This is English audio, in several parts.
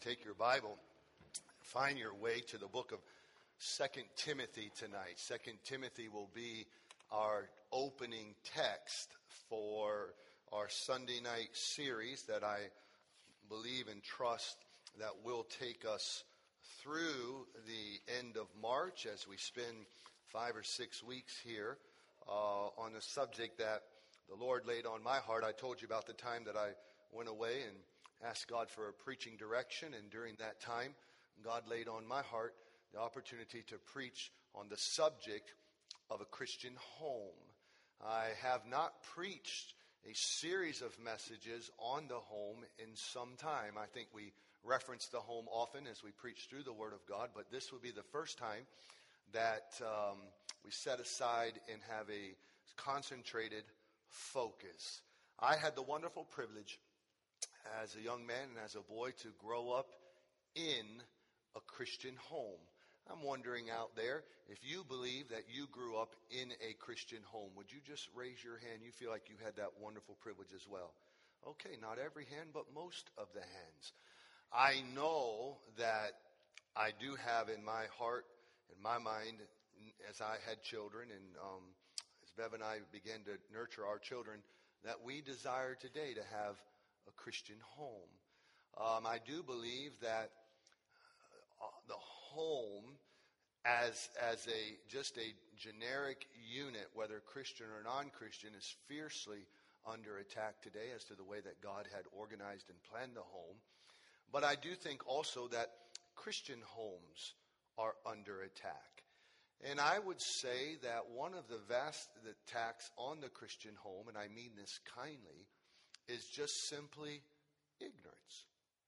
take your Bible, find your way to the book of 2 Timothy tonight. 2 Timothy will be our opening text for our Sunday night series that I believe and trust that will take us through the end of March as we spend 5 or 6 weeks here on a subject that the Lord laid on my heart. I told you about the time that I went away and asked God for a preaching direction, and during that time, God laid on my heart the opportunity to preach on the subject of a Christian home. I have not preached a series of messages on the home in some time. I think we reference the home often as we preach through the Word of God, but this will be the first time that we set aside and have a concentrated focus. I had the wonderful privilege as a young man and as a boy to grow up in a Christian home. I'm wondering out there, if you believe that you grew up in a Christian home, would you just raise your hand? You feel like you had that wonderful privilege as well. Okay, not every hand, but most of the hands. I know that I do have in my heart, in my mind, as I had children, and as Bev and I began to nurture our children, that we desire today to have a Christian home. I do believe that the home as just a generic unit, whether Christian or non-Christian, is fiercely under attack today as to the way that God had organized and planned the home. But I do think also that Christian homes are under attack. And I would say that one of the vast attacks on the Christian home, and I mean this kindly, is just simply ignorance.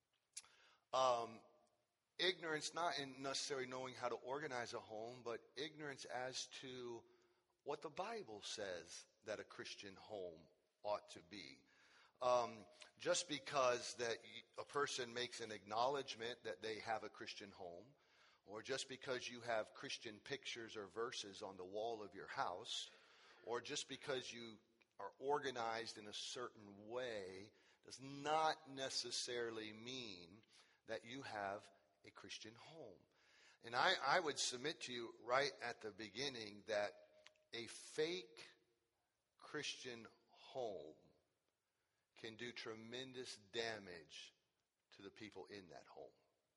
Ignorance not in necessarily knowing how to organize a home, but ignorance as to what the Bible says that a Christian home ought to be. Just because that a person makes an acknowledgement that they have a Christian home, or just because you have Christian pictures or verses on the wall of your house, or just because you are organized in a certain way, does not necessarily mean that you have a Christian home. And I would submit to you right at the beginning that a fake Christian home can do tremendous damage to the people in that home.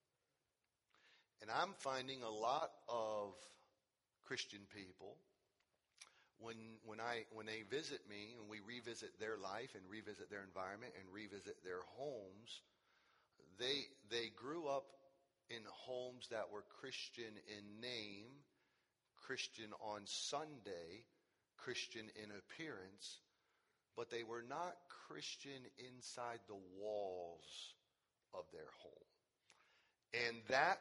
And I'm finding a lot of Christian people, when they visit me and we revisit their life and revisit their environment and revisit their homes, they grew up in homes that were Christian in name, Christian on Sunday, Christian in appearance, but they were not Christian inside the walls of their home. And that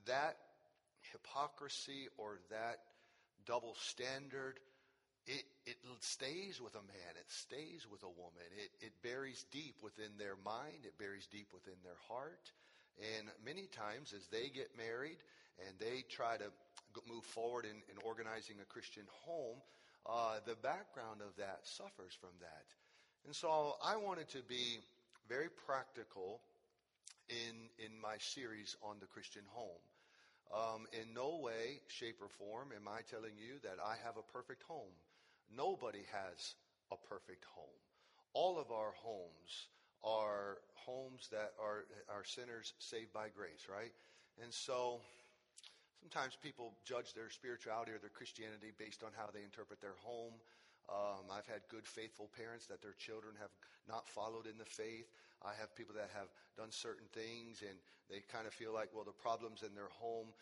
hypocrisy or that double standard, it stays with a man, it stays with a woman. It buries deep within their mind, it buries deep within their heart. And many times as they get married and they try to move forward in organizing a Christian home, the background of that suffers from that. And so I wanted to be very practical in my series on the Christian home. In no way, shape, or form am I telling you that I have a perfect home. Nobody has a perfect home. All of our homes are homes that are sinners saved by grace, right? And so sometimes people judge their spirituality or their Christianity based on how they interpret their home. I've had good, faithful parents that their children have not followed in the faith. I have people that have done certain things and they kind of feel like, well, the problems in their home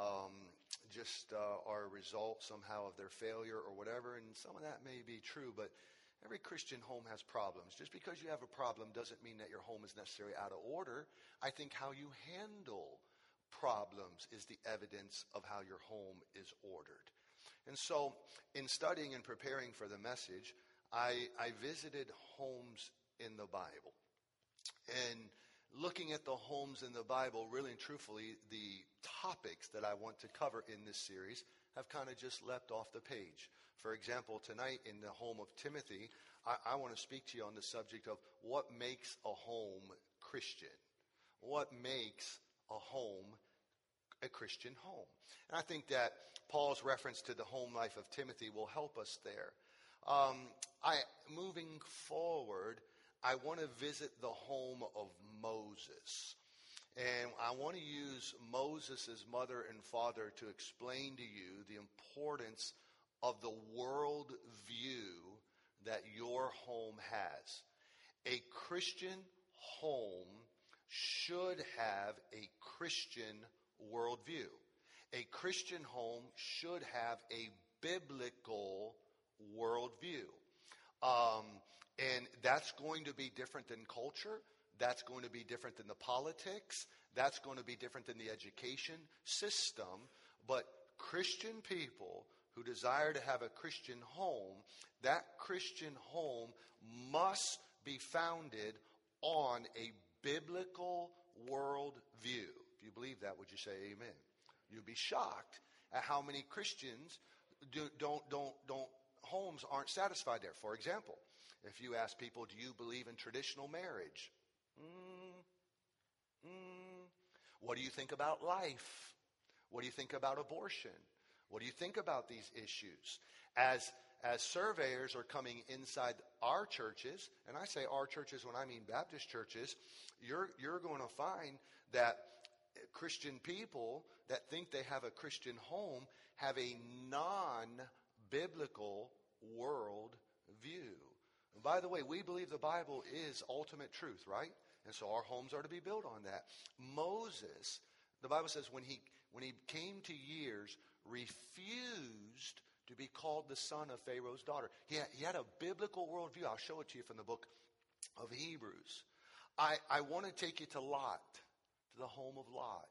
just are a result somehow of their failure or whatever. And some of that may be true, but every Christian home has problems. Just because you have a problem doesn't mean that your home is necessarily out of order. I think how you handle problems is the evidence of how your home is ordered. And so in studying and preparing for the message, I visited homes in the Bible. And looking at the homes in the Bible, really and truthfully, the topics that I want to cover in this series have kind of just leapt off the page. For example, tonight in the home of Timothy, I want to speak to you on the subject of what makes a home Christian. what makes a home a Christian home. And I think that Paul's reference to the home life of Timothy will help us there. Moving forward, I want to visit the home of Moses. And I want to use Moses' mother and father to explain to you the importance of the world view that your home has. A Christian home should have a Christian worldview. A Christian home should have a biblical worldview. And that's going to be different than culture. That's going to be different than the politics. That's going to be different than the education system. But Christian people who desire to have a Christian home, that Christian home must be founded on a biblical worldview. If you believe that, would you say amen? You'd be shocked at how many Christians homes aren't satisfied there. For example, if you ask people, do you believe in traditional marriage? What do you think about life? What do you think about abortion? What do you think about these issues? As surveyors are coming inside our churches, and I say our churches when I mean Baptist churches, you're going to find that Christian people that think they have a Christian home have a non-biblical world view. And by the way, we believe the Bible is ultimate truth, right? And so our homes are to be built on that. Moses, the Bible says when he came to years, refused to be called the son of Pharaoh's daughter. He had a biblical worldview. I'll show it to you from the book of Hebrews. I want to take you to Lot, to the home of Lot.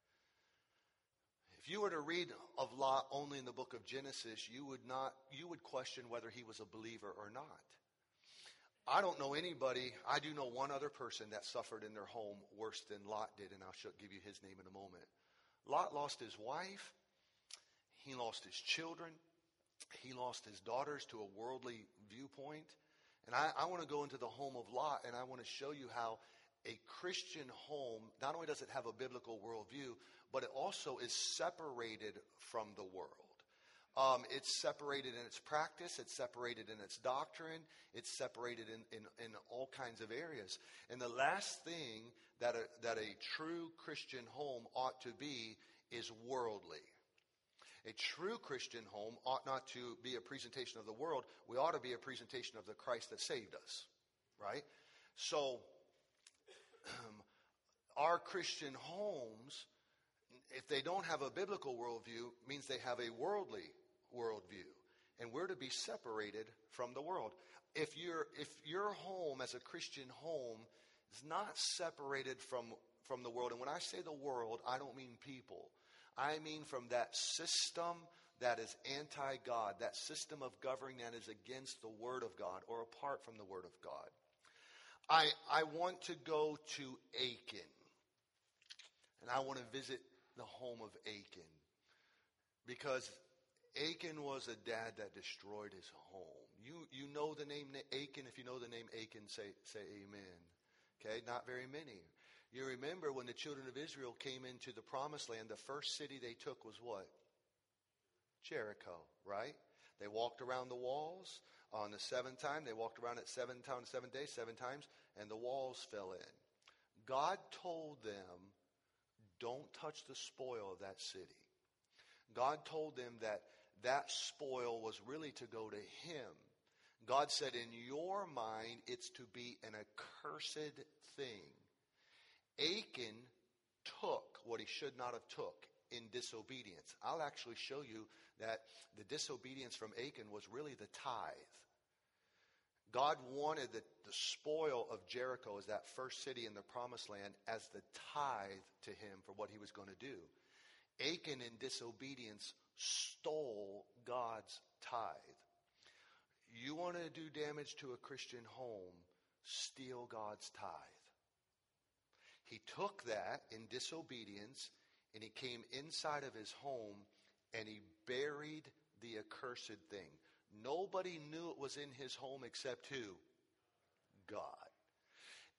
If you were to read of Lot only in the book of Genesis, you would question whether he was a believer or not. I don't know anybody. I do know one other person that suffered in their home worse than Lot did, and I'll give you his name in a moment. Lot lost his wife. He lost his children. He lost his daughters to a worldly viewpoint. And I want to go into the home of Lot, and I want to show you how a Christian home, not only does it have a biblical worldview, but it also is separated from the world. It's separated in its practice. It's separated in its doctrine. It's separated in all kinds of areas. And the last thing that a true Christian home ought to be is worldly. A true Christian home ought not to be a presentation of the world. We ought to be a presentation of the Christ that saved us, right? So our Christian homes, if they don't have a biblical worldview, means they have a worldly worldview. And we're to be separated from the world. If your home as a Christian home is not separated from the world, and when I say the world, I don't mean people. I mean from that system that is anti-God, that system of governing that is against the Word of God or apart from the Word of God. I want to go to Achan, and I want to visit the home of Achan, because Achan was a dad that destroyed his home. You know the name Achan. If you know the name Achan, say amen. Okay, not very many. You remember when the children of Israel came into the promised land, the first city they took was what? Jericho, right? They walked around the walls. On the seventh time, they walked around it 7 days, 7 times, and the walls fell in. God told them, don't touch the spoil of that city. God told them that spoil was really to go to him. God said, in your mind, it's to be an accursed thing. Achan took what he should not have took in disobedience. I'll actually show you that the disobedience from Achan was really the tithe. God wanted the spoil of Jericho as that first city in the promised land as the tithe to him for what he was going to do. Achan in disobedience stole God's tithe. You want to do damage to a Christian home, steal God's tithe. He took that in disobedience and he came inside of his home and he buried the accursed thing. Nobody knew it was in his home except who? God.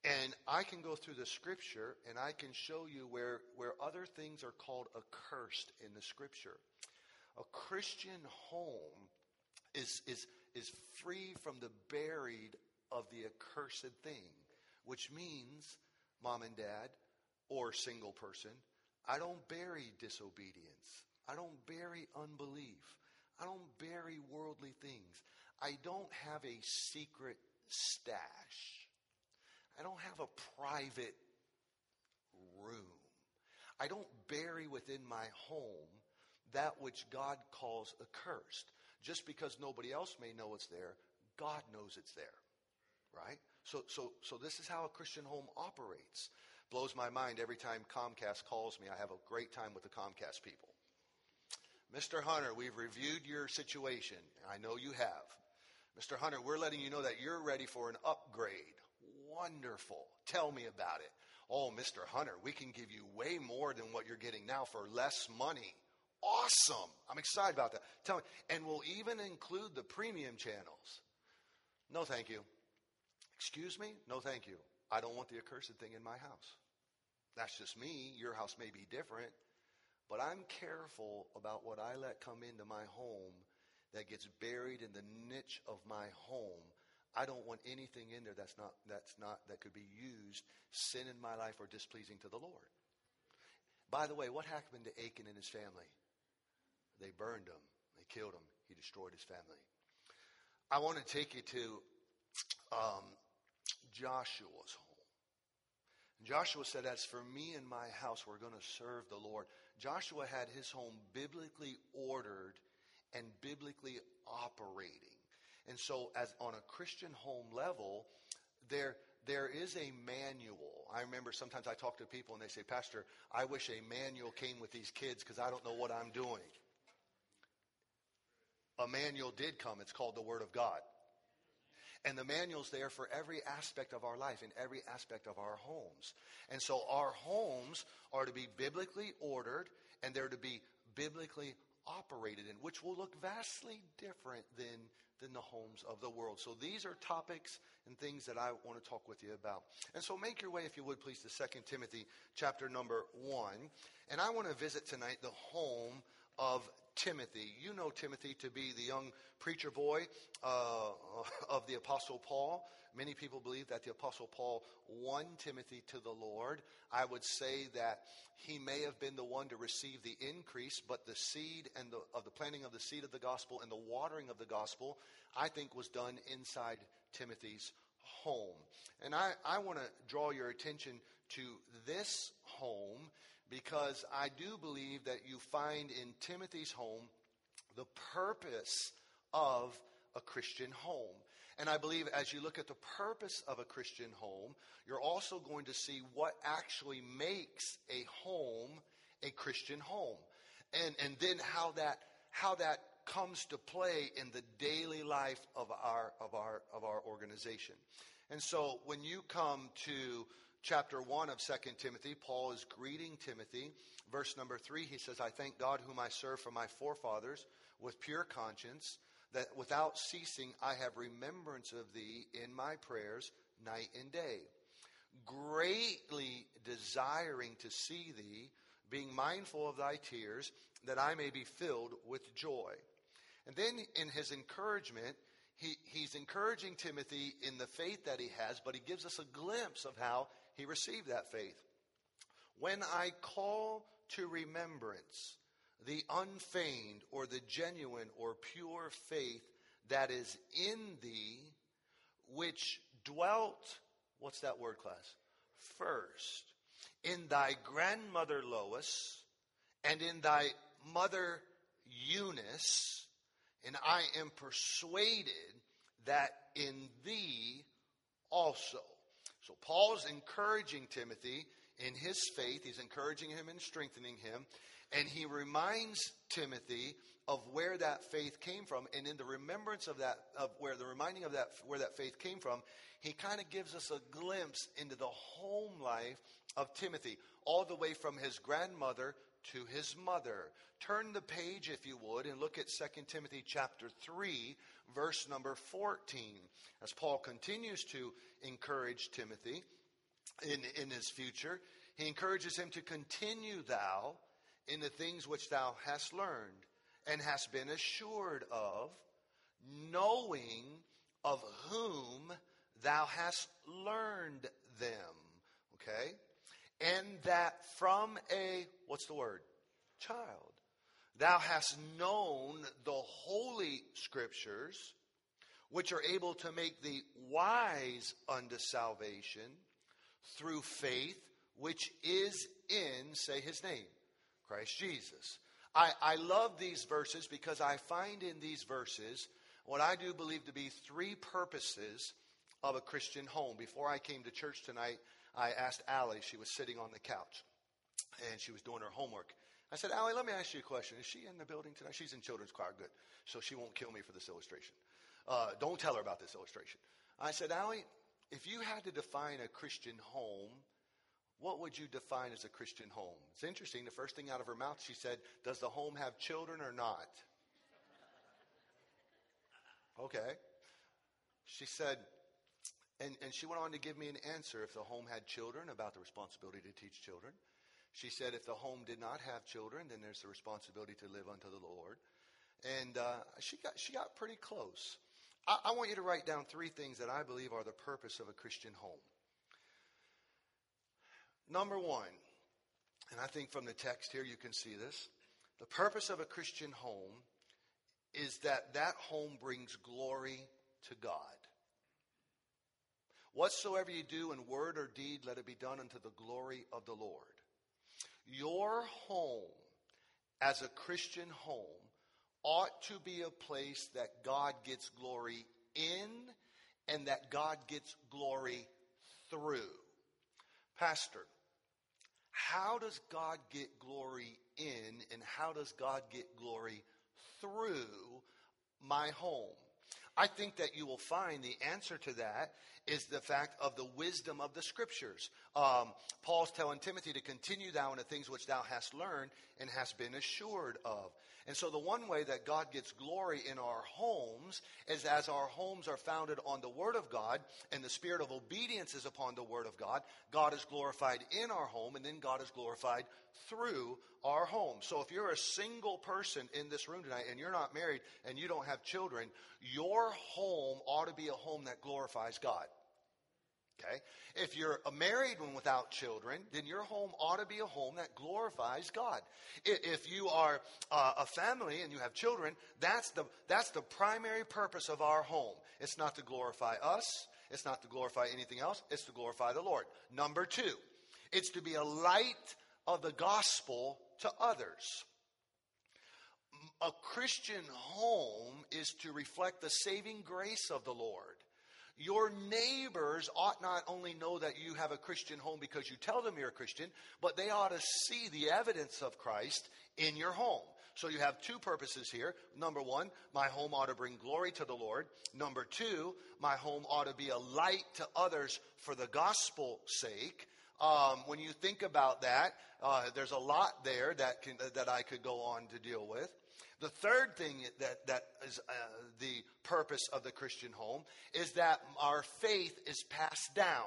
And I can go through the scripture and I can show you where other things are called accursed in the scripture. A Christian home is free from the buried of the accursed thing, which means, mom and dad, or single person, I don't bury disobedience. I don't bury unbelief. I don't bury worldly things. I don't have a secret stash. I don't have a private room. I don't bury within my home that which God calls accursed. Just because nobody else may know it's there, God knows it's there. Right? So this is how a Christian home operates. Blows my mind every time Comcast calls me. I have a great time with the Comcast people. Mr. Hunter, we've reviewed your situation. I know you have. Mr. Hunter, we're letting you know that you're ready for an upgrade. Wonderful. Tell me about it. Oh, Mr. Hunter, we can give you way more than what you're getting now for less money. Awesome. I'm excited about that. Tell me. And we'll even include the premium channels. No, thank you. Excuse me? No, thank you. I don't want the accursed thing in my house. That's just me. Your house may be different. But I'm careful about what I let come into my home that gets buried in the niche of my home. I don't want anything in there that could be used, sin in my life or displeasing to the Lord. By the way, what happened to Achan and his family? They burned him. They killed him. He destroyed his family. I want to take you to Joshua's home. Joshua said, as for me and my house, we're going to serve the Lord. Joshua had his home biblically ordered and biblically operating. And so as on a Christian home level, there is a manual. I remember sometimes I talk to people and they say, Pastor, I wish a manual came with these kids because I don't know what I'm doing. A manual did come. It's called the Word of God. And the manual's there for every aspect of our life, in every aspect of our homes. And so our homes are to be biblically ordered and they're to be biblically operated in, which will look vastly different than the homes of the world. So these are topics and things that I want to talk with you about. And so make your way, if you would, please, to 2 Timothy chapter number 1. And I want to visit tonight the home of Timothy. You know Timothy to be the young preacher boy of the Apostle Paul. Many people believe that the Apostle Paul won Timothy to the Lord. I would say that he may have been the one to receive the increase, but the seed and of the planting of the seed of the gospel and the watering of the gospel, I think, was done inside Timothy's home. And I want to draw your attention to this home because I do believe that you find in Timothy's home the purpose of a Christian home. And I believe as you look at the purpose of a Christian home, you're also going to see what actually makes a home a Christian home. And then how that comes to play in the daily life of our organization. And so when you come to chapter 1 of 2 Timothy, Paul is greeting Timothy. Verse number 3, he says, I thank God whom I serve from my forefathers with pure conscience, that without ceasing I have remembrance of thee in my prayers night and day, greatly desiring to see thee, being mindful of thy tears, that I may be filled with joy. And then in his encouragement, he's encouraging Timothy in the faith that he has, but he gives us a glimpse of how he received that faith. When I call to remembrance the unfeigned or the genuine or pure faith that is in thee, which dwelt, what's that word, class? First, in thy grandmother Lois and in thy mother Eunice, and I am persuaded that in thee also. So Paul's encouraging Timothy in his faith. He's encouraging him and strengthening him. And he reminds Timothy of where that faith came from. And in the remembrance of that, where that faith came from, he kind of gives us a glimpse into the home life of Timothy, all the way from his grandmother to his mother. Turn the page, if you would, and look at 2 Timothy chapter 3, verse number 14. As Paul continues to encourage Timothy, in his future. He encourages him to continue thou in the things which thou hast learned and hast been assured of, knowing of whom thou hast learned them. Okay? And that from a, what's the word? Child. Thou hast known the holy scriptures, which are able to make thee wise unto salvation through faith, which is in, say his name, Christ Jesus. I love these verses because I find in these verses what I do believe to be three purposes of a Christian home. Before I came to church tonight, I asked Allie, she was sitting on the couch, and she was doing her homework. I said, Allie, let me ask you a question. Is she in the building tonight? She's in children's choir, good. So she won't kill me for this illustration. Don't tell her about this illustration. I said, Allie, if you had to define a Christian home, what would you define as a Christian home? It's interesting. The first thing out of her mouth, she said, does the home have children or not? Okay. She said, and she went on to give me an answer. If the home had children, about the responsibility to teach children. She said if the home did not have children, then there's the responsibility to live unto the Lord. And she got pretty close. I want you to write down three things that I believe are the purpose of a Christian home. Number one, and I think from the text here you can see this, the purpose of a Christian home is that home brings glory to God. Whatsoever you do in word or deed, let it be done unto the glory of the Lord. Your home, as a Christian home, ought to be a place that God gets glory in and that God gets glory through. Pastor, how does God get glory in and how does God get glory through my home? I think that you will find the answer to that is the fact of the wisdom of the scriptures. Paul's telling Timothy to continue thou in the things which thou hast learned and hast been assured of. And so the one way that God gets glory in our homes is as our homes are founded on the Word of God and the spirit of obedience is upon the Word of God, God is glorified in our home and then God is glorified through our home. So if you're a single person in this room tonight and you're not married and you don't have children, your home ought to be a home that glorifies God. Okay? If you're a married one without children, then your home ought to be a home that glorifies God. If you are a family and you have children, that's the primary purpose of our home. It's not to glorify us. It's not to glorify anything else. It's to glorify the Lord. Number two, it's to be a light of the gospel to others. A Christian home is to reflect the saving grace of the Lord. Your neighbors ought not only know that you have a Christian home because you tell them you're a Christian, but they ought to see the evidence of Christ in your home. So you have two purposes here. Number one, my home ought to bring glory to the Lord. Number two, my home ought to be a light to others for the gospel's sake. When you think about that, there's a lot there that I could go on to deal with. The third thing that is the purpose of the Christian home is that our faith is passed down.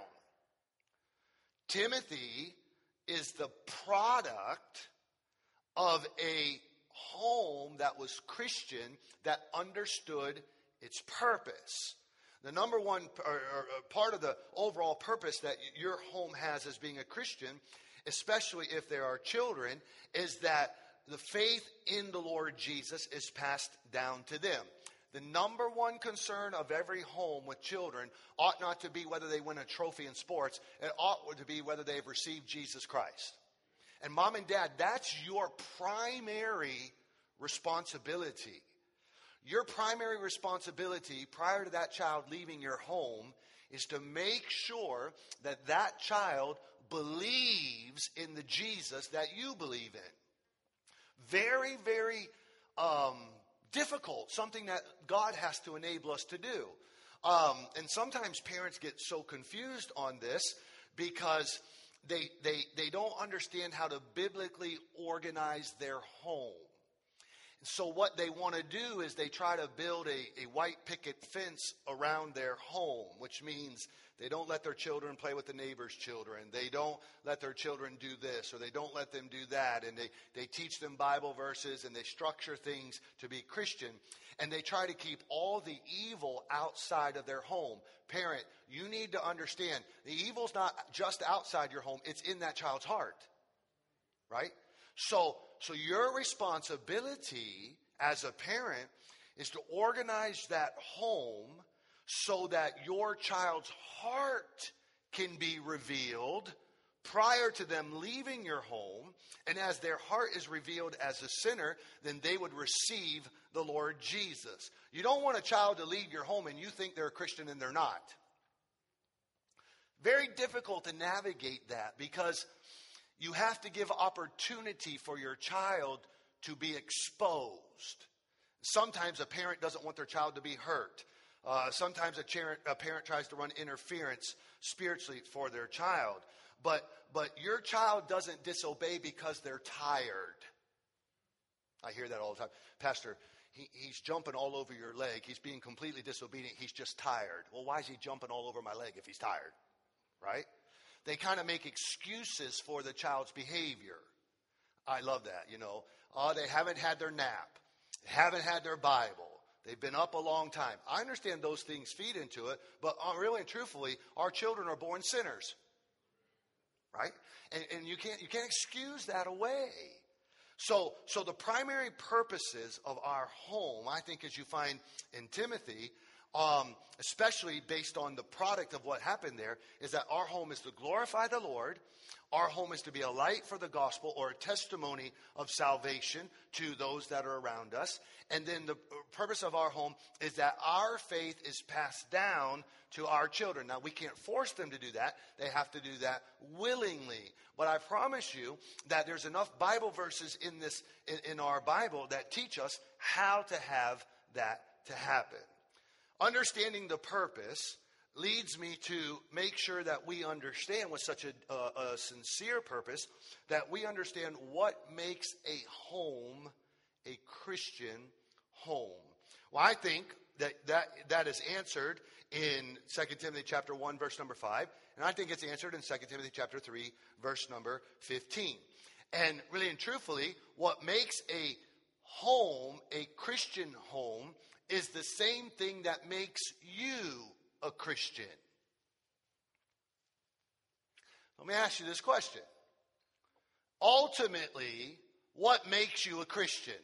Timothy is the product of a home that was Christian that understood its purpose. The number one or part of the overall purpose that your home has as being a Christian, especially if there are children, is that the faith in the Lord Jesus is passed down to them. The number one concern of every home with children ought not to be whether they win a trophy in sports. It ought to be whether they've received Jesus Christ. And mom and dad, that's your primary responsibility. Your primary responsibility prior to that child leaving your home is to make sure that that child believes in the Jesus that you believe in. Very, very difficult, something that God has to enable us to do. And sometimes parents get so confused on this because they don't understand how to biblically organize their home. So what they want to do is they try to build a white picket fence around their home, which means they don't let their children play with the neighbor's children. They don't let their children do this, or they don't let them do that. And they teach them Bible verses, and they structure things to be Christian. And they try to keep all the evil outside of their home. Parent, you need to understand, the evil's not just outside your home, it's in that child's heart. Right? So your responsibility as a parent is to organize that home so that your child's heart can be revealed prior to them leaving your home. And as their heart is revealed as a sinner, then they would receive the Lord Jesus. You don't want a child to leave your home and you think they're a Christian and they're not. Very difficult to navigate that, because you have to give opportunity for your child to be exposed. Sometimes a parent doesn't want their child to be hurt. Sometimes a parent tries to run interference spiritually for their child. But your child doesn't disobey because they're tired. I hear that all the time. Pastor, he's jumping all over your leg. He's being completely disobedient. He's just tired. Well, why is he jumping all over my leg if he's tired? Right? They kind of make excuses for the child's behavior. I love that, they haven't had their nap. They haven't had their Bible. They've been up a long time. I understand those things feed into it, but really and truthfully, our children are born sinners. Right? And you can't excuse that away. So the primary purposes of our home, I think, as you find in Timothy, especially based on the product of what happened there, is that our home is to glorify the Lord. Our home is to be a light for the gospel, or a testimony of salvation to those that are around us. And then the purpose of our home is that our faith is passed down to our children. Now, we can't force them to do that. They have to do that willingly. But I promise you that there's enough Bible verses in our Bible that teach us how to have that to happen. Understanding the purpose leads me to make sure that we understand, with such a sincere purpose, that we understand what makes a home a Christian home. Well, I think that is answered in 2 Timothy chapter 1, verse number 5. And I think it's answered in 2 Timothy chapter 3, verse number 15. And really and truthfully, what makes a home a Christian home is the same thing that makes you a Christian. Let me ask you this question. Ultimately, what makes you a Christian?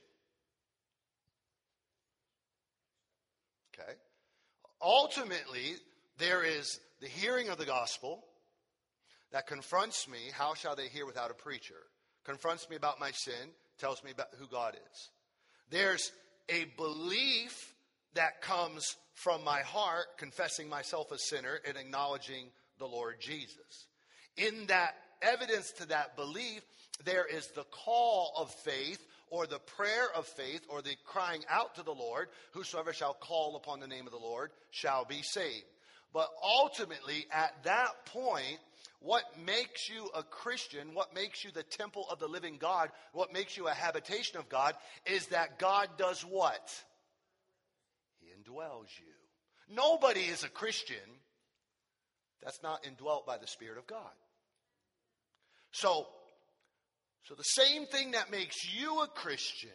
Okay. Ultimately, there is the hearing of the gospel that confronts me. How shall they hear without a preacher? Confronts me about my sin, tells me about who God is. There's a belief that comes from my heart, confessing myself a sinner and acknowledging the Lord Jesus. In that evidence to that belief, there is the call of faith, or the prayer of faith, or the crying out to the Lord. Whosoever shall call upon the name of the Lord shall be saved. But ultimately, at that point, what makes you a Christian, what makes you the temple of the living God, what makes you a habitation of God, is that God does what? He indwells you. Nobody is a Christian that's not indwelt by the Spirit of God. So the same thing that makes you a Christian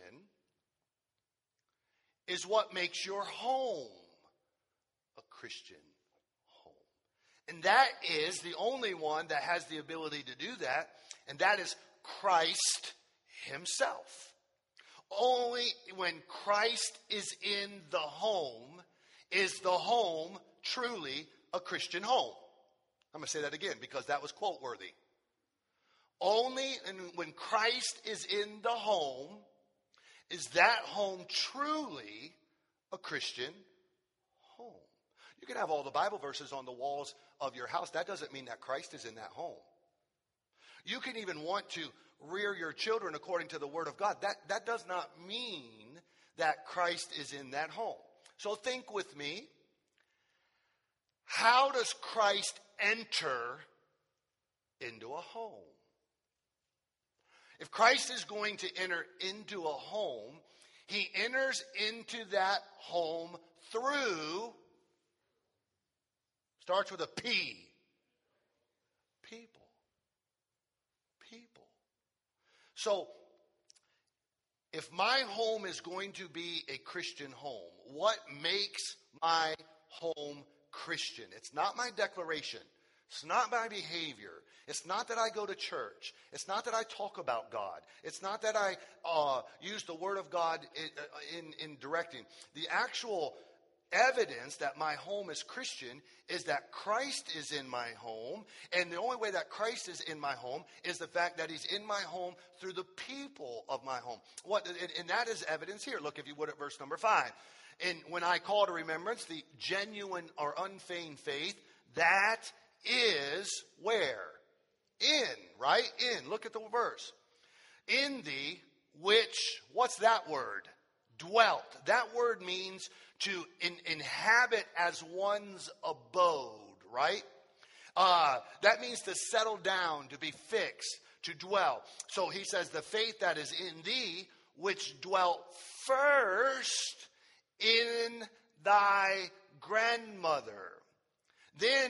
is what makes your home a Christian home. And that is the only one that has the ability to do that, and that is Christ himself. Only when Christ is in the home is the home truly a Christian home. I'm going to say that again because that was quote worthy. Only when Christ is in the home is that home truly a Christian home. You can have all the Bible verses on the walls of your house. That doesn't mean that Christ is in that home. You can even want to rear your children according to the Word of God. That does not mean that Christ is in that home. So think with me. How does Christ enter into a home? If Christ is going to enter into a home, He enters into that home through, starts with a P, people. People. So, if my home is going to be a Christian home, what makes my home Christian? It's not my declaration. It's not my behavior. It's not that I go to church. It's not that I talk about God. It's not that I use the Word of God in directing. The actual evidence that my home is Christian is that Christ is in my home. And the only way that Christ is in my home is the fact that he's in my home through the people of my home. And that is evidence here. Look, if you would, at verse number 5. And when I call to remembrance the genuine or unfeigned faith, that is where? In, right? In. Look at the verse. In thee, which, what's that word? Dwelt. That word means to inhabit as one's abode, right? That means to settle down, to be fixed, to dwell. So he says, the faith that is in thee, which dwelt first in thy grandmother. Then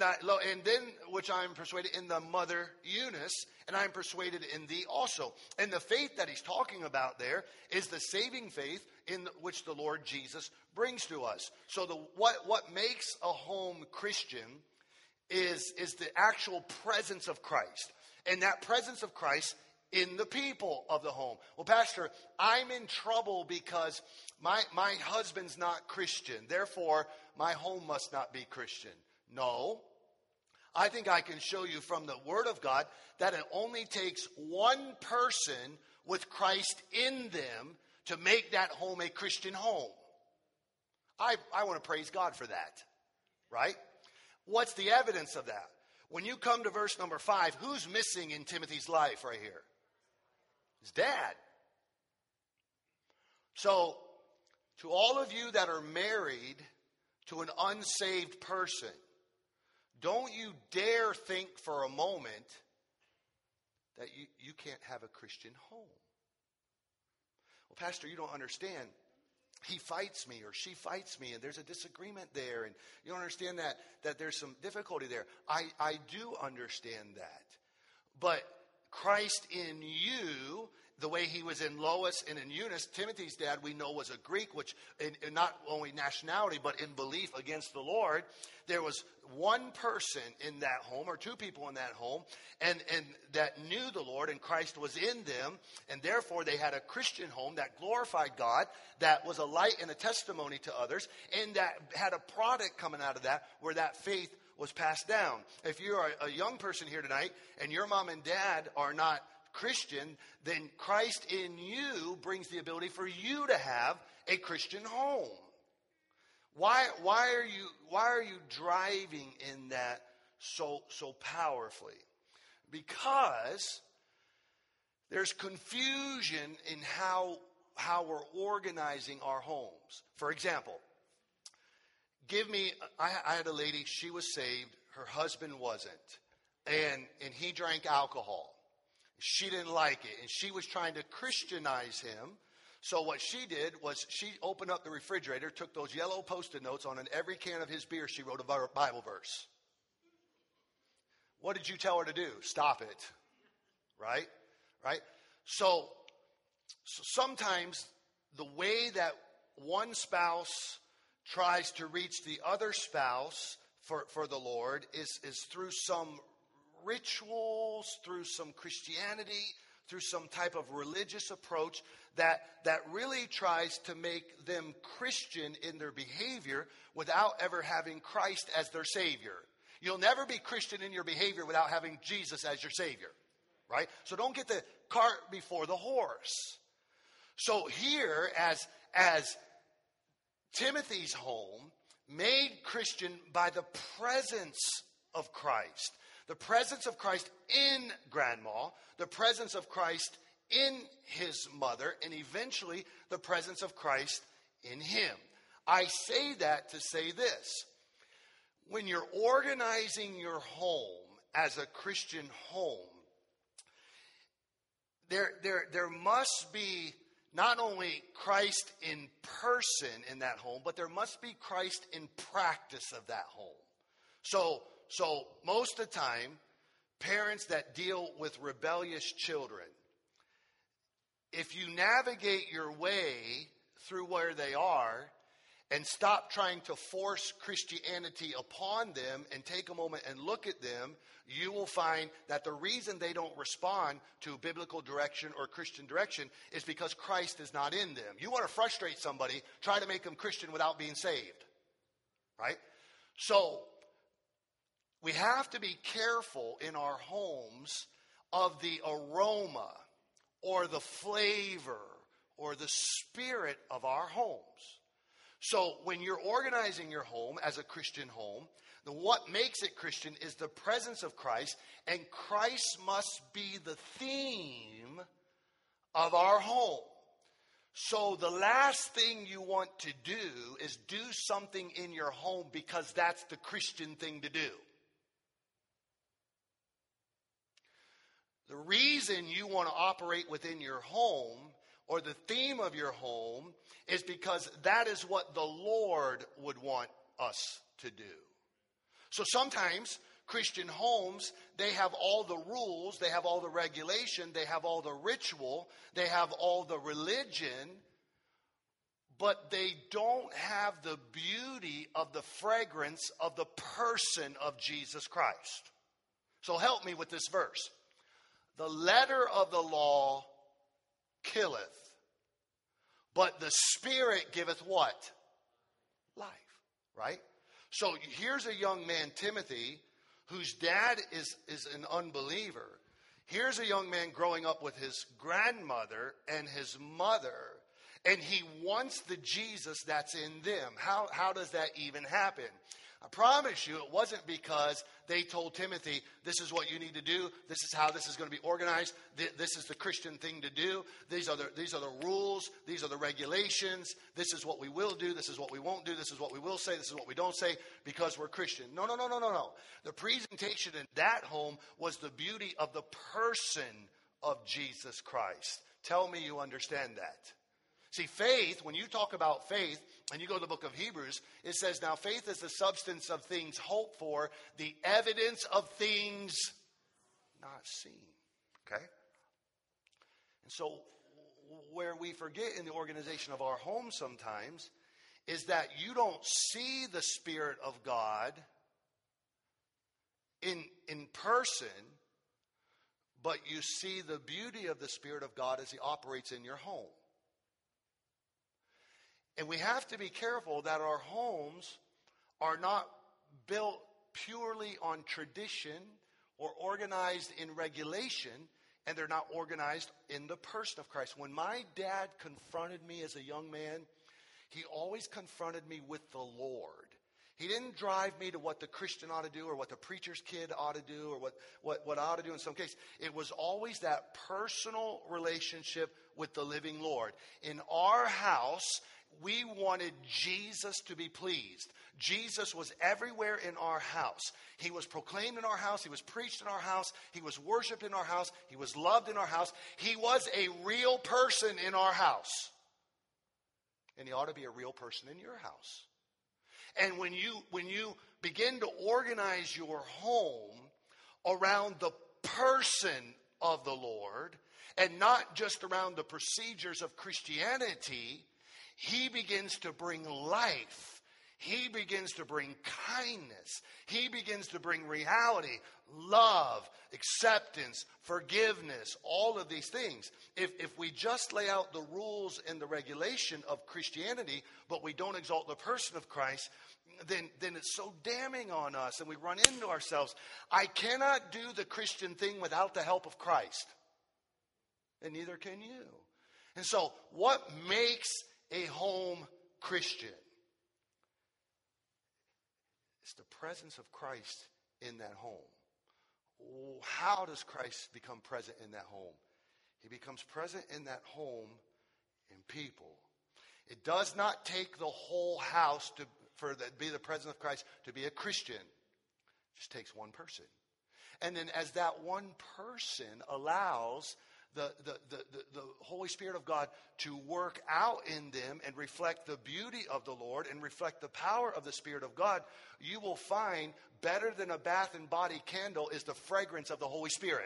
which I am persuaded in the mother Eunice, and I am persuaded in thee also. And the faith that he's talking about there is the saving faith in which the Lord Jesus brings to us. So what makes a home Christian is the actual presence of Christ. And that presence of Christ in the people of the home. Well, Pastor, I'm in trouble because my husband's not Christian. Therefore, my home must not be Christian. No. I think I can show you from the Word of God that it only takes one person with Christ in them to make that home a Christian home. I want to praise God for that, right? What's the evidence of that? When you come to verse number 5, who's missing in Timothy's life right here? His dad. So, to all of you that are married to an unsaved person, don't you dare think for a moment that you can't have a Christian home. Well, Pastor, you don't understand. He fights me or she fights me and there's a disagreement there. And you don't understand that there's some difficulty there. I do understand that. But Christ in you, the way he was in Lois and in Eunice, Timothy's dad, we know, was a Greek, which in not only nationality, but in belief against the Lord. There was one person in that home, or two people in that home, and that knew the Lord, and Christ was in them, and therefore they had a Christian home that glorified God, that was a light and a testimony to others, and that had a product coming out of that, where that faith was passed down. If you're a young person here tonight, and your mom and dad are not Christian, then Christ in you brings the ability for you to have a Christian home. Why are you driving in that so powerfully? Because there's confusion in how we're organizing our homes. For example, I had a lady, she was saved, her husband wasn't, and he drank alcohol. She didn't like it, and she was trying to Christianize him. So what she did was she opened up the refrigerator, took those yellow Post-it notes on, and every can of his beer, she wrote a Bible verse. What did you tell her to do? Stop it. Right? Right? So sometimes the way that one spouse tries to reach the other spouse for the Lord is through some rituals, through some Christianity, through some type of religious approach that really tries to make them Christian in their behavior without ever having Christ as their Savior. You'll never be Christian in your behavior without having Jesus as your Savior, right? So don't get the cart before the horse. So here, as Timothy's home, made Christian by the presence of Christ. The presence of Christ in Grandma, the presence of Christ in his mother, and eventually the presence of Christ in him. I say that to say this. When you're organizing your home as a Christian home, there must be not only Christ in person in that home, but there must be Christ in practice of that home. So most of the time, parents that deal with rebellious children, if you navigate your way through where they are and stop trying to force Christianity upon them and take a moment and look at them, you will find that the reason they don't respond to biblical direction or Christian direction is because Christ is not in them. You want to frustrate somebody, try to make them Christian without being saved. Right? So we have to be careful in our homes of the aroma or the flavor or the spirit of our homes. So when you're organizing your home as a Christian home, what makes it Christian is the presence of Christ, and Christ must be the theme of our home. So the last thing you want to do is do something in your home because that's the Christian thing to do. The reason you want to operate within your home or the theme of your home is because that is what the Lord would want us to do. So sometimes Christian homes, they have all the rules, they have all the regulation, they have all the ritual, they have all the religion, but they don't have the beauty of the fragrance of the person of Jesus Christ. So help me with this verse. The letter of the law killeth, but the Spirit giveth what? Life, right? So here's a young man, Timothy, whose dad is an unbeliever. Here's a young man growing up with his grandmother and his mother, and he wants the Jesus that's in them. How does that even happen? I promise you, it wasn't because they told Timothy, this is what you need to do. This is how this is going to be organized. This is the Christian thing to do. These are the rules. These are the regulations. This is what we will do. This is what we won't do. This is what we will say. This is what we don't say because we're Christian. No. The presentation in that home was the beauty of the person of Jesus Christ. Tell me you understand that. See, faith, when you talk about faith, and you go to the book of Hebrews, it says, now faith is the substance of things hoped for, the evidence of things not seen. Okay? And so, where we forget in the organization of our home sometimes is that you don't see the Spirit of God in person, but you see the beauty of the Spirit of God as He operates in your home. And we have to be careful that our homes are not built purely on tradition or organized in regulation, and they're not organized in the person of Christ. When my dad confronted me as a young man, he always confronted me with the Lord. He didn't drive me to what the Christian ought to do or what the preacher's kid ought to do or what I ought to do in some case. It was always that personal relationship with the living Lord. In our house, we wanted Jesus to be pleased. Jesus was everywhere in our house. He was proclaimed in our house. He was preached in our house. He was worshiped in our house. He was loved in our house. He was a real person in our house. And he ought to be a real person in your house. And when you begin to organize your home around the person of the Lord and not just around the procedures of Christianity, He begins to bring life. He begins to bring kindness. He begins to bring reality, love, acceptance, forgiveness, all of these things. If we just lay out the rules and the regulation of Christianity, but we don't exalt the person of Christ, then it's so damning on us and we run into ourselves. I cannot do the Christian thing without the help of Christ. And neither can you. And so what makes a home Christian? It's the presence of Christ in that home. How does Christ become present in that home? He becomes present in that home in people. It does not take the whole house to be the presence of Christ to be a Christian. It just takes one person. And then as that one person allows the Holy Spirit of God to work out in them and reflect the beauty of the Lord and reflect the power of the Spirit of God, you will find better than a bath and body candle is the fragrance of the Holy Spirit.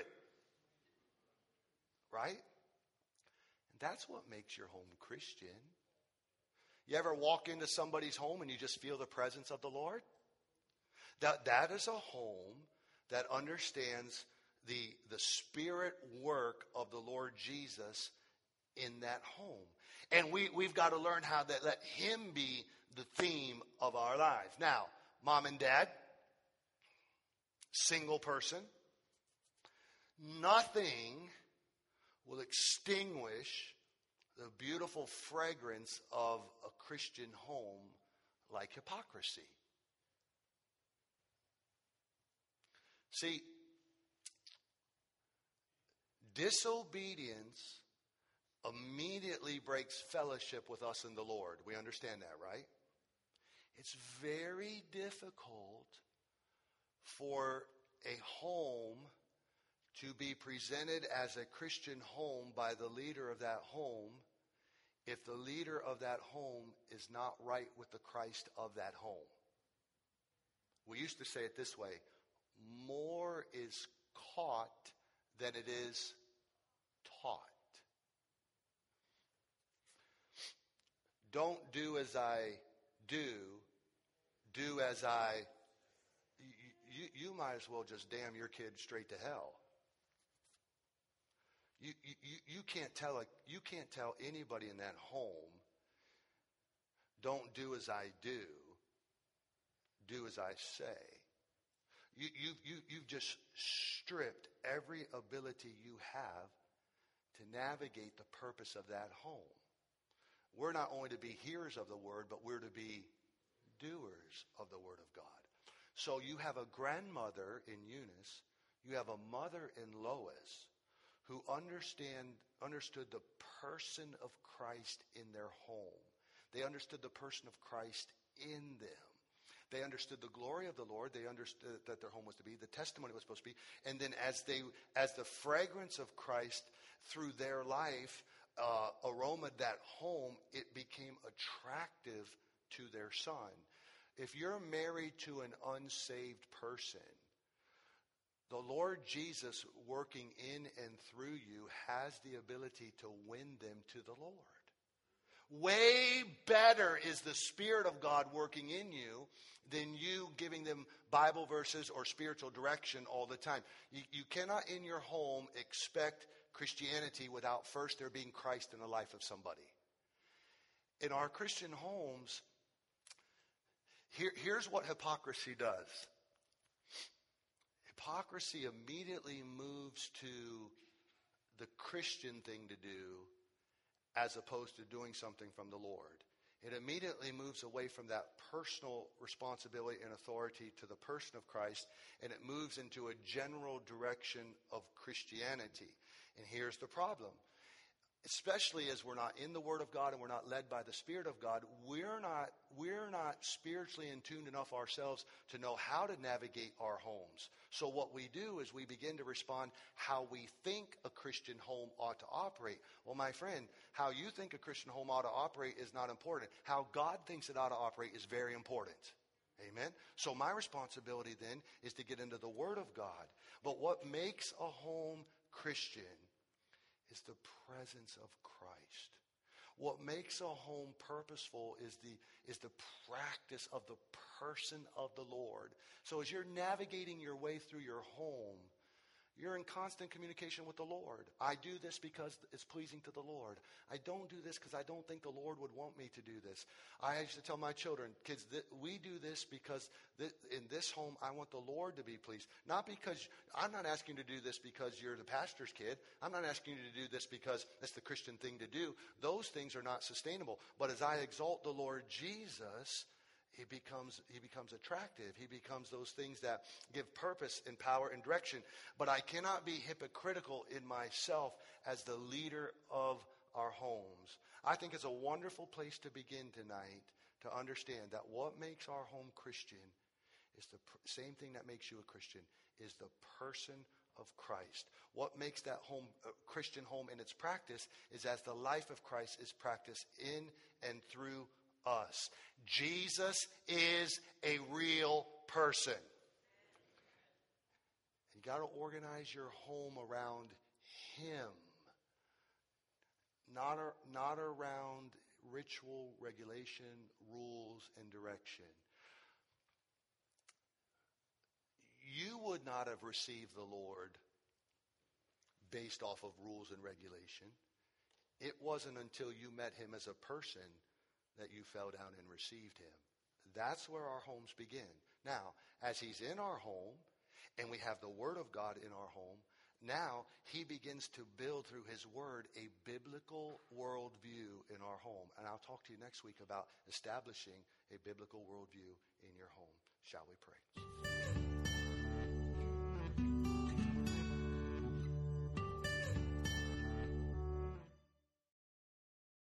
Right? And that's what makes your home Christian. You ever walk into somebody's home and you just feel the presence of the Lord? That is a home that understands the Spirit work of the Lord Jesus in that home. And we've got to learn how to let Him be the theme of our lives. Now, mom and dad, single person, nothing will extinguish the beautiful fragrance of a Christian home like hypocrisy. See, disobedience immediately breaks fellowship with us and the Lord. We understand that, right? It's very difficult for a home to be presented as a Christian home by the leader of that home if the leader of that home is not right with the Christ of that home. We used to say it this way: more is caught than it is taught. Don't do as I do, do as I... You might as well just damn your kid straight to hell. You can't tell anybody in that home, don't do as I do as I say. You've just stripped every ability you have to navigate the purpose of that home. We're not only to be hearers of the word, but we're to be doers of the word of God. So you have a grandmother in Eunice, you have a mother in Lois, who understood the person of Christ in their home. They understood the person of Christ in them. They understood the glory of the Lord. They understood that their home was to be, the testimony was supposed to be. And then as the fragrance of Christ through their life aromaed that home, it became attractive to their son. If you're married to an unsaved person, the Lord Jesus working in and through you has the ability to win them to the Lord. Way better is the Spirit of God working in you than you giving them Bible verses or spiritual direction all the time. You cannot in your home expect Christianity without first there being Christ in the life of somebody. In our Christian homes, here's what hypocrisy does. Hypocrisy immediately moves to the Christian thing to do as opposed to doing something from the Lord. It immediately moves away from that personal responsibility and authority to the person of Christ, and it moves into a general direction of Christianity. And here's the problem. Especially as we're not in the Word of God and we're not led by the Spirit of God, we're not spiritually in tune enough ourselves to know how to navigate our homes. So what we do is we begin to respond how we think a Christian home ought to operate. Well, my friend, how you think a Christian home ought to operate is not important. How God thinks it ought to operate is very important. Amen? So my responsibility then is to get into the Word of God. But what makes a home Christian is the presence of Christ. What makes a home purposeful is the practice of the person of the Lord. So as you're navigating your way through your home, you're in constant communication with the Lord. I do this because it's pleasing to the Lord. I don't do this because I don't think the Lord would want me to do this. I used to tell my children, kids, we do this because in this home I want the Lord to be pleased. Not because, I'm not asking you to do this because you're the pastor's kid. I'm not asking you to do this because it's the Christian thing to do. Those things are not sustainable. But as I exalt the Lord Jesus, He becomes attractive. He becomes those things that give purpose and power and direction. But I cannot be hypocritical in myself as the leader of our homes. I think it's a wonderful place to begin tonight to understand that what makes our home Christian is the same thing that makes you a Christian, is the person of Christ. What makes that home, Christian home in its practice, is as the life of Christ is practiced in and through us. Jesus is a real person. You got to organize your home around him, not around ritual, regulation, rules, and direction. You would not have received the Lord based off of rules and regulation. It wasn't until you met him as a person that you fell down and received him. That's where our homes begin. Now, as he's in our home and we have the Word of God in our home, now he begins to build through his Word a biblical worldview in our home. And I'll talk to you next week about establishing a biblical worldview in your home. Shall we pray?